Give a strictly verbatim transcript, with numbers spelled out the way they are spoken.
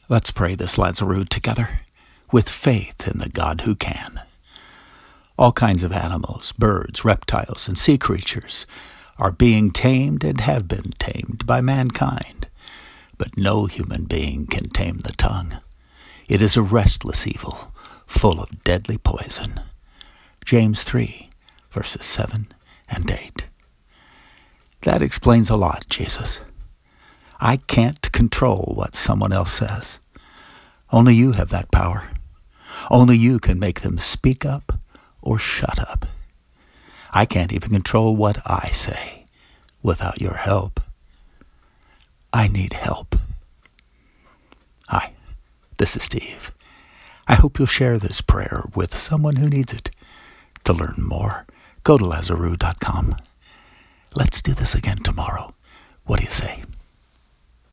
Let's pray this Lazarus together, with faith in the God who can. All kinds of animals, birds, reptiles, and sea creatures are being tamed and have been tamed by mankind, but no human being can tame the tongue. It is a restless evil, full of deadly poison. James three, verses seven and eight. That explains a lot, Jesus. I can't control what someone else says. Only you have that power. Only you can make them speak up or shut up. I can't even control what I say without your help. I need help. Hi, this is Steve. I hope you'll share this prayer with someone who needs it. To learn more, go to Lazarus dot com. Let's do this again tomorrow. What do you say?